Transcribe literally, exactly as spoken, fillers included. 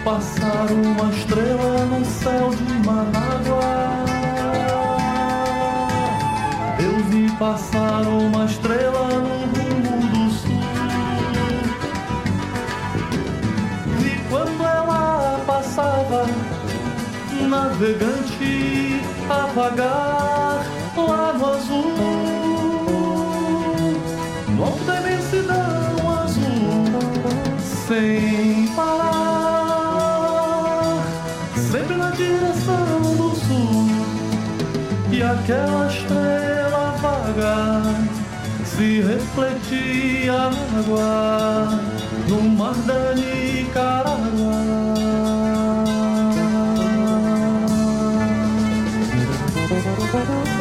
passar uma estrela no céu de Manágua. Eu vi passar uma estrela no rumo do sul. Vi quando ela passava, navegante a vagar lá no azul, no alto da imensidão azul, sem parar, sempre na direção do sul. E aquela estrela vaga se refletia na água, no mar da Nicarágua.